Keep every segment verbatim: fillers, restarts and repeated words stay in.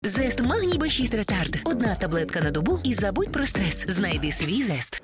Зест Магній Б шість Ретард. Одна таблетка на добу і забудь про стрес. Знайди свій Зест.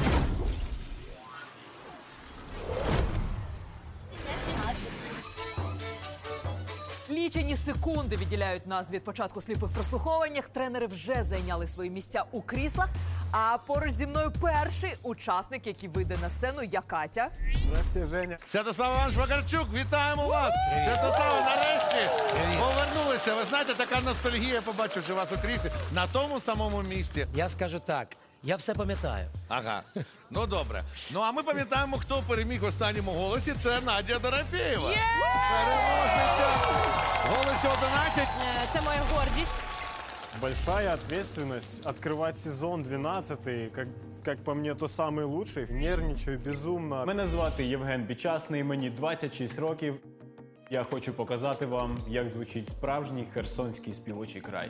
Лічені секунди відділяють нас від початку сліпих прослуховуваннях. Тренери вже зайняли свої місця у кріслах. А поруч зі мною перший учасник, який вийде на сцену, я Катя. Здравствуйте, Женя. Святослав Іванович Вакарчук, вітаємо вас! Святослав, нарешті повернулися. Ви знаєте, така ностальгія, побачивши вас у кріслі на тому самому місці. Я скажу так, я все пам'ятаю. Ага, ну добре. Ну а ми пам'ятаємо, хто переміг в останньому голосі. Це Надя Дорофєєва. Переможниця голосі одинадцять. Це моя гордість. Большая ответственность открывать сезон двенадцатый, как, как по мне, то самый лучший. Нервничаю безумно. Мене звати Євген Бічасний, мені двадцять шість років. Я хочу показати вам, як звучить справжній херсонський співочий край.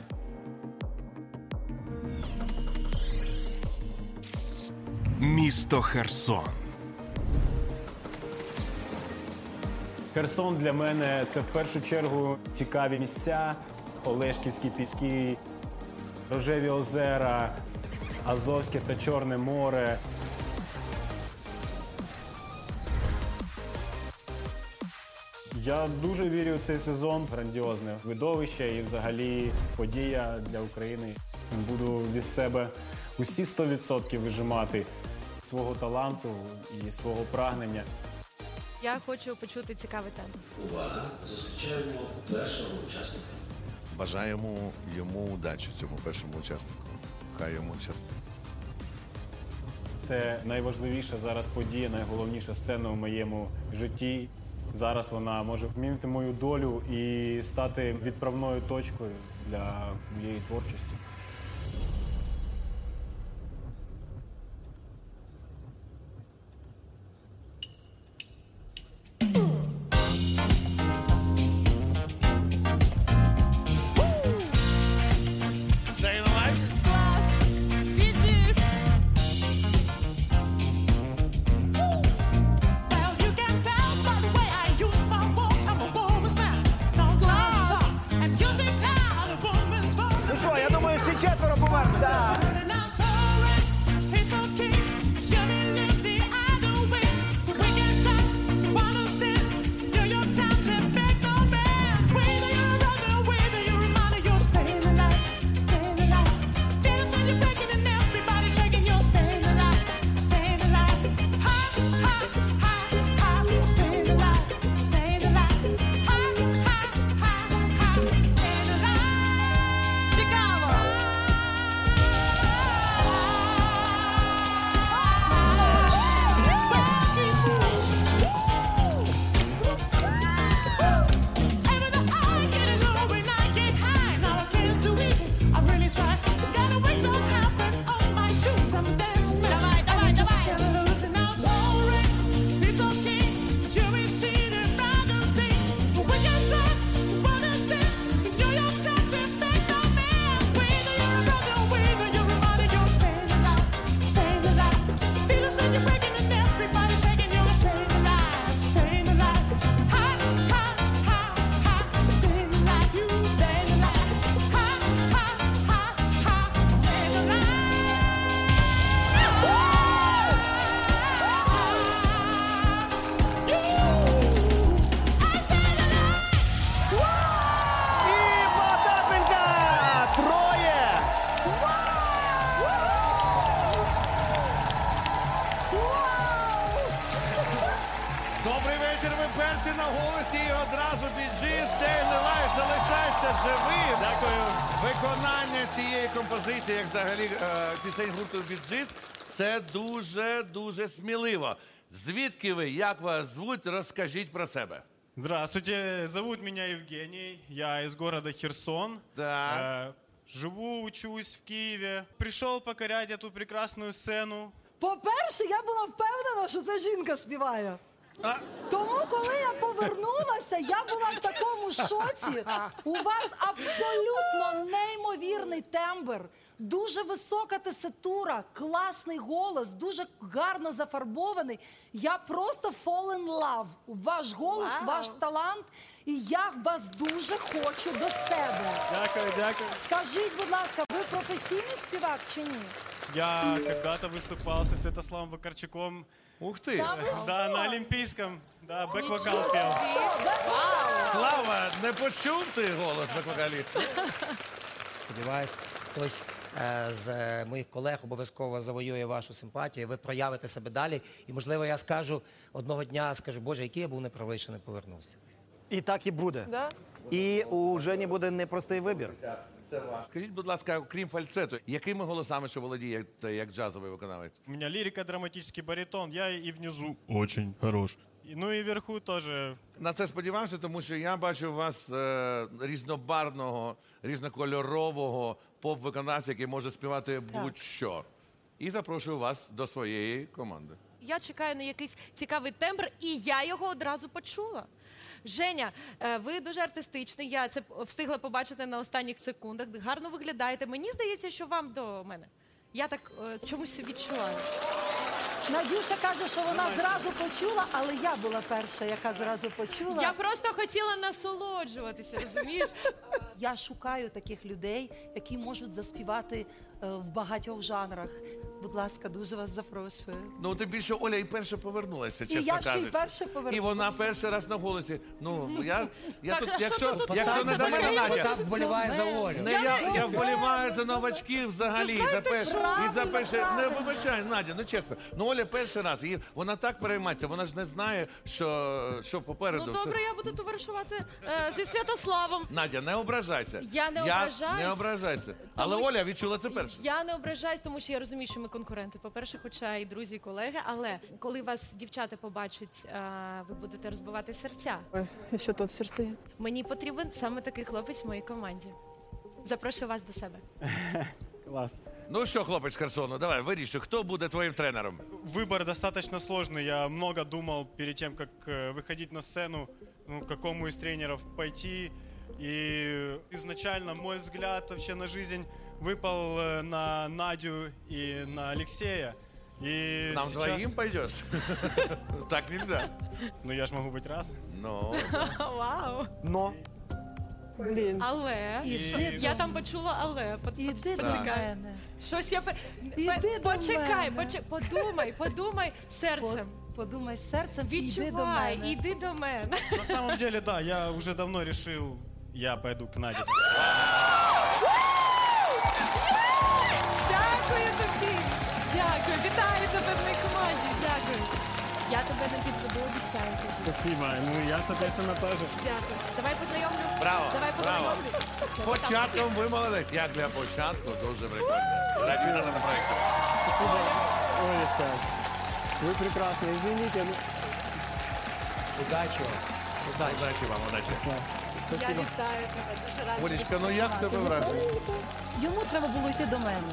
Місто Херсон. Херсон для мене – це в першу чергу цікаві місця, Олешківські піски, Рожеві озера, Азовське та Чорне море. Я дуже вірю в цей сезон. Грандіозне видовище і взагалі подія для України. Буду від себе усі сто відсотків вижимати свого таланту і свого прагнення. Я хочу почути цікавий тему. Увага! Зустрічаємо першого учасника. Бажаємо йому удачі, цьому першому учаснику. Хай йому щастить. Це найважливіша зараз подія, найголовніша сцена в моєму житті. Зараз вона може змінити мою долю і стати відправною точкою для моєї творчості. Добрий вечір, ви перші на голосі і одразу біджи, стейли лайф, залишайся живим. Дякую. Виконання цієї композиції, як взагалі е, пісень гурту Біджис, це дуже-дуже сміливо. Звідки ви, як вас звуть, розкажіть про себе. Здравствуйте, зовут меня Евгений, я из города Херсон. Так. Э, живу, учусь в Киеве. Пришел покорять эту прекрасную сцену. По-перше, я була впевнена, що це жінка співає. А? Тому, коли я повернулася, я була в такому шоці. У вас абсолютно неймовірний тембр, дуже висока теситура, класний голос, дуже гарно зафарбований. Я просто fall in love. Ваш голос, Вау. ваш талант. І я вас дуже хочу до себе. Дякую, дякую. Скажіть, будь ласка, ви професійний співак чи ні? Я когда-то выступал со Святославом Вакарчуком. Ух ти! Та ви Да, що? на Олимпийском. Да, бэк-вокал пел. Слава, не почув ти голос вокаліста? Сподіваюсь, хтось е, з е, моїх колег обов'язково завоює вашу симпатію, ви проявите себе далі. І, можливо, я скажу одного дня, скажу, Боже, який я був неправий, що не повернувся. І так і буде. Да? І у Жені буде непростий вибір. Скажіть, будь ласка, крім фальцету, якими голосами що володієте як джазовий виконавець? У меня лирика, драматический баритон. Я и внизу очень хорош. И- Ну и вверху тоже. На це сподівався, тому що я бачу у вас е, різнобарвного, різнокольорового поп-виконавця, який може співати будь-що. І запрошую вас до своєї команди. Я чекаю на якийсь цікавий тембр, і я його одразу почула. Женя, е, ви дуже артистичний, я це встигла побачити на останніх секундах. Гарно виглядаєте. Мені здається, що вам до мене. Я так е, чомусь відчуваю. Надюша каже, що вона зразу почула, але я була перша, яка зразу почула. Я просто хотіла насолоджуватися, розумієш? Я шукаю таких людей, які можуть заспівати е, в багатьох жанрах. Будь ласка, дуже вас запрошую. Ну, тим більше Оля і перша повернулася, чесно я ще й кажучи. перша повернулася. І вона перший раз на голосі. Ну, я, я Так, тут, а що якщо, ви тут якщо не до мене, робите? Надя, Потап вболіває за Олю. не я, я вболіваю за новачків взагалі. За пер... правильно, І за перше... Не правильно. вибачай, Надя, ну чесно. Ну, Оля перший раз, і вона так переймається, вона ж не знає, що, що попереду. Ну все. добре, я буду товаришувати е, зі Святославом. Надя, не ображайся. Я не я ображаюсь. не ображайся. Але що- Оля відчула це перше. Я не ображаюсь, тому що я розумію, що ми конкуренти. По-перше, хоча і друзі, і колеги. Але коли вас дівчата побачать, е, ви будете розбивати серця. Що тут серце? Мені потрібен саме такий хлопець в моїй команді. Запрошую вас до себе. Класс. Ну що, хлопець з Херсону, давай, вирішуй, хто буде твоїм тренером? Выбор достаточно сложный. Я много думал перед тем, как э, выходить на сцену, ну, к какому из тренеров пойти. И изначально мой взгляд вообще на жизнь выпал э, на Надю и на Алексея. И Нам сейчас... двоим пойдешь? Так нельзя. Ну я ж могу быть разным. Ну, Вау! Но Але Іди я до там почула, але По- Іди до почекай. мене. Щось я пе- Іди пе- до почекай, мене. поче- подумай, подумай серцем. По- Подумай серцем, іди до Відчувай, мене. іди до мене. На самом деле, да, я уже давно решил, я пойду к Наде. Дякую тобі. Дякую. Вітаю тебе в моїй команді. Дякую. Я тебе не підведу, обіцяю тобі. Спасибо. Ну я, соответственно, тоже. Дякую. Давай познайомлю. Браво, Давай браво. познайомлю. з початком ви молодець. Як для початку, дуже прикольно. Раді вітати на проєкті. Олечка, вы прекрасны. Извините, ну... Удачі вам. Удачі. Удачі вам, удачі. Я вітаю тебе. Дуже рада. Олечка, ну як в тебе враження? Йому треба було йти до мене.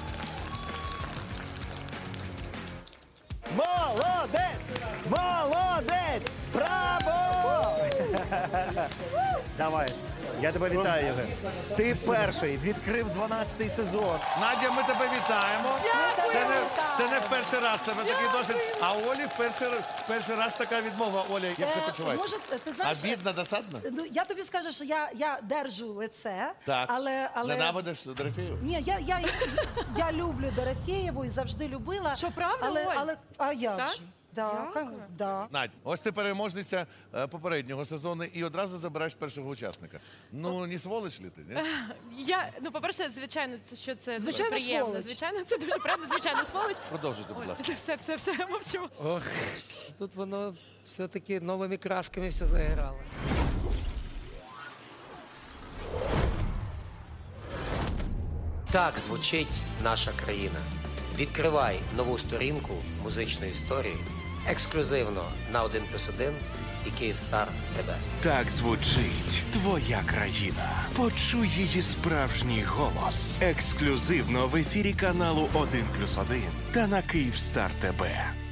молодець! Молодець! Браво! Давай. Я тебе вітаю, Євген. Ти перший відкрив дванадцятий сезон. Надя, ми тебе вітаємо. Дякую, Це не, вітаю. це не в перший раз, це такий досвід. А у Олі в перший, в перший раз така відмова. Оля, як це Е, почувається? може, ти знаєш, Обідно, досадно? ну, я тобі скажу, що я, я держу лице, Так. але... але... Ненавидиш Дорофею? Ні, я, я, я люблю Дорофєєву і завжди любила. Що, правда, але, Оль? але, а як Так? же? Да, Дякую. да. Надь, ось ти переможниця е, попереднього сезону і одразу забираєш першого учасника. Ну, не сволоч ли ти, ні? Я, ну, по-перше, звичайно, це- що це Звичайно, приємно. сволоч. Звичайно, це дуже приємно. Звичайно, сволоч. Продовжуйте, будь Ой, ласка. все, все, все, мовчу. Ох, тут воно все-таки новими красками все заграло. Так звучить наша країна. Відкривай нову сторінку музичної історії ексклюзивно на один плюс один і Київстар ТВ. Так звучить твоя країна. Почуй її справжній голос. Ексклюзивно в ефірі каналу один плюс один та на Київстар ТВ.